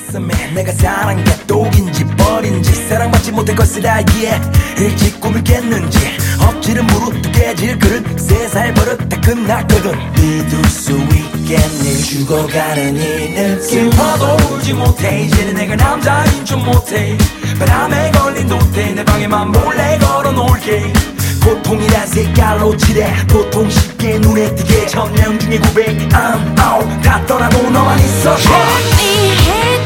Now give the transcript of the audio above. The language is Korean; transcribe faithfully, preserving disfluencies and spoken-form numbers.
있었으면 내가 사랑한 게 독인지 벌인지 사랑받지 못할 것을 알기에 일찍 꿈을 깼는지 억지로 무릎도 깨질 그릇 세 살 버릇 다 끝났거든. 믿을 수 있겠니 죽어가는 이 느낌 슬퍼도 울지 못해 이제는 내가 남자인 줄 못해 바람에 걸린 도태 내 방에만 몰래 걸어놓을게 고통이란 색깔로 칠해 보통 쉽게 눈에 띄게 천명 중에 구백 I'm out 다 떠나도 너만 있어. 이해해